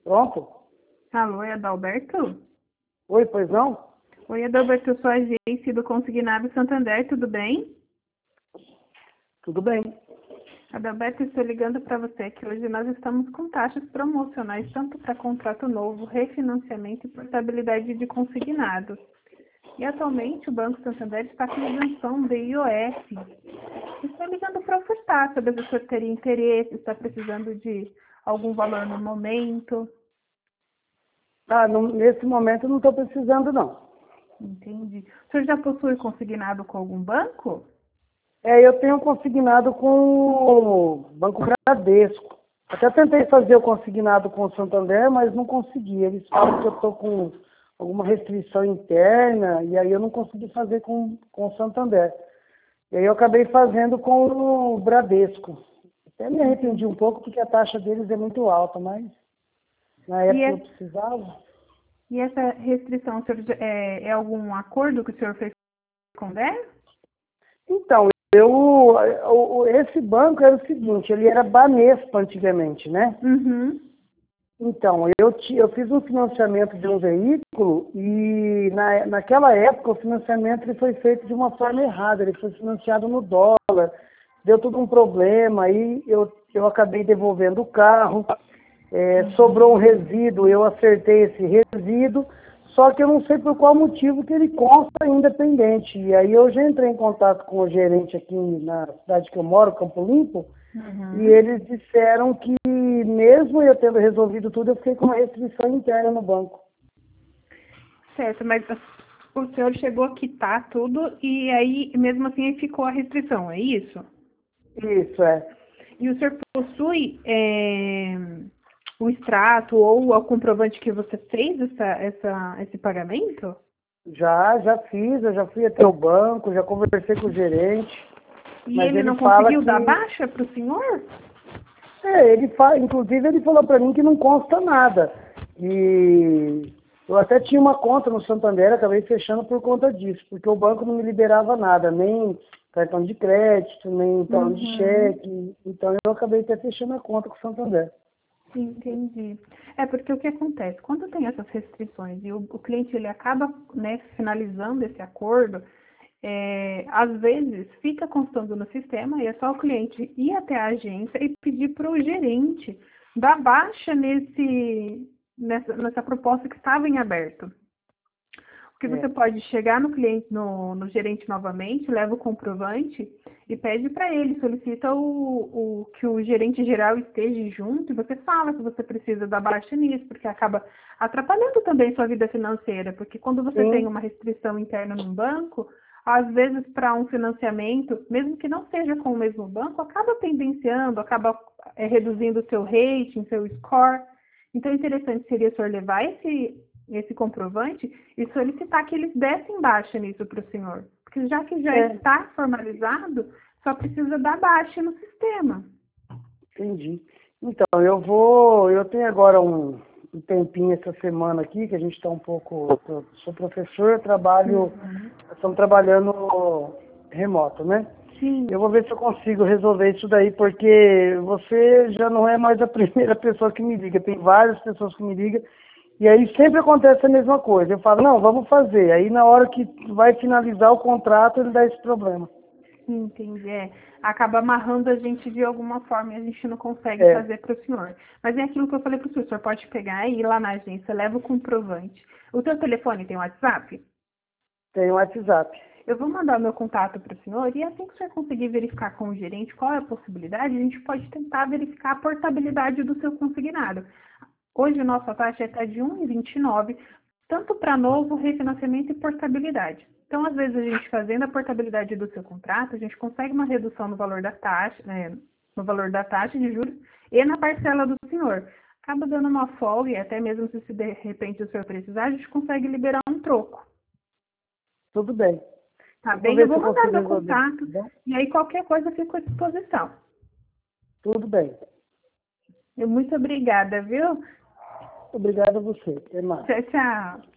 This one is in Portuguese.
Pronto? Alô, é Adalberto? Oi, pois não? Oi, Adalberto, eu sou a agência do Consignado Santander, tudo bem? Tudo bem. Adalberto, estou ligando para você que hoje nós estamos com taxas promocionais tanto para contrato novo, refinanciamento e portabilidade de consignados. E atualmente o Banco Santander está com isenção de IOF. Estou ligando para ofertar, saber se o senhor teria interesse, está precisando de algum valor no momento. Nesse momento eu não estou precisando, não. Entendi. O senhor já possui consignado com algum banco? Eu tenho consignado com o Banco Bradesco. Até tentei fazer o consignado com o Santander, mas não consegui. Eles falam que eu estou com alguma restrição interna e aí eu não consegui fazer com o Santander. E aí eu acabei fazendo com o Bradesco. Até me arrependi um pouco porque a taxa deles é muito alta, mas na época eu precisava. E essa restrição, o senhor, é algum acordo que o senhor fez com o Der? Então, esse banco era o seguinte, ele era Banespa antigamente, né? Uhum. Então, eu fiz um financiamento de um veículo e naquela época o financiamento ele foi feito de uma forma errada, ele foi financiado no dólar, deu todo um problema, aí eu acabei devolvendo o carro, sobrou um resíduo, eu acertei esse resíduo, só que eu não sei por qual motivo que ele consta ainda pendente. E aí eu já entrei em contato com o gerente aqui na cidade que eu moro, Campo Limpo, e eles disseram que mesmo eu tendo resolvido tudo, eu fiquei com uma restrição interna no banco. Certo, mas o senhor chegou a quitar tudo e aí, mesmo assim, ficou a restrição, é isso? Isso, é. E o senhor possui o extrato ou o comprovante que você fez esse pagamento? Já fiz, eu já fui até o banco, já conversei com o gerente, E mas ele ele não fala conseguiu que... dar baixa para o senhor? Inclusive ele falou para mim que não consta nada. E eu até tinha uma conta no Santander, acabei fechando por conta disso, porque o banco não me liberava nada, nem cartão de crédito, nem talão de cheque. Então eu acabei até fechando a conta com o Santander. Entendi. É porque o que acontece? Quando tem essas restrições e o cliente ele acaba, né, finalizando esse acordo, às vezes fica constando no sistema e é só o cliente ir até a agência e pedir para o gerente dar baixa nessa proposta que estava em aberto. Porque você pode chegar no cliente, no gerente novamente, leva o comprovante e pede para ele, solicita que o gerente geral esteja junto e você fala que você precisa dar baixa nisso, porque acaba atrapalhando também sua vida financeira, porque quando você tem uma restrição interna num banco, às vezes para um financiamento, mesmo que não seja com o mesmo banco, acaba pendenciando, acaba reduzindo o seu rating, seu score. Então, interessante seria o senhor levar esse comprovante e solicitar que eles dessem baixa nisso para o senhor. Porque já que já está formalizado, só precisa dar baixa no sistema. Entendi. Então, eu tenho agora um tempinho essa semana aqui, que a gente está um pouco, eu sou professor, eu trabalho, estamos trabalhando remoto, né? Sim. Eu vou ver se eu consigo resolver isso daí, porque você já não é mais a primeira pessoa que me liga, tem várias pessoas que me ligam, e aí sempre acontece a mesma coisa. Eu falo, não, vamos fazer. Aí na hora que vai finalizar o contrato, ele dá esse problema. Entendi. Acaba amarrando a gente de alguma forma e a gente não consegue fazer para o senhor. Mas é aquilo que eu falei para o senhor, o senhor pode pegar e ir lá na agência, leva o comprovante. O seu telefone tem WhatsApp? Tem o WhatsApp. Eu vou mandar o meu contato para o senhor e assim que o senhor conseguir verificar com o gerente qual é a possibilidade, a gente pode tentar verificar a portabilidade do seu consignado. Hoje, a nossa taxa é até de 1,29, tanto para novo, refinanciamento e portabilidade. Então, às vezes, a gente fazendo a portabilidade do seu contrato, a gente consegue uma redução no valor da taxa, no valor da taxa de juros e na parcela do senhor. Acaba dando uma folga e até mesmo se de repente o senhor precisar, a gente consegue liberar um troco. Tudo bem. Tá bem? Eu vou mandar meu contato e aí qualquer coisa eu fico à disposição. Tudo bem. Muito obrigada, viu? Obrigado a você. Até mais. Tchau, tchau.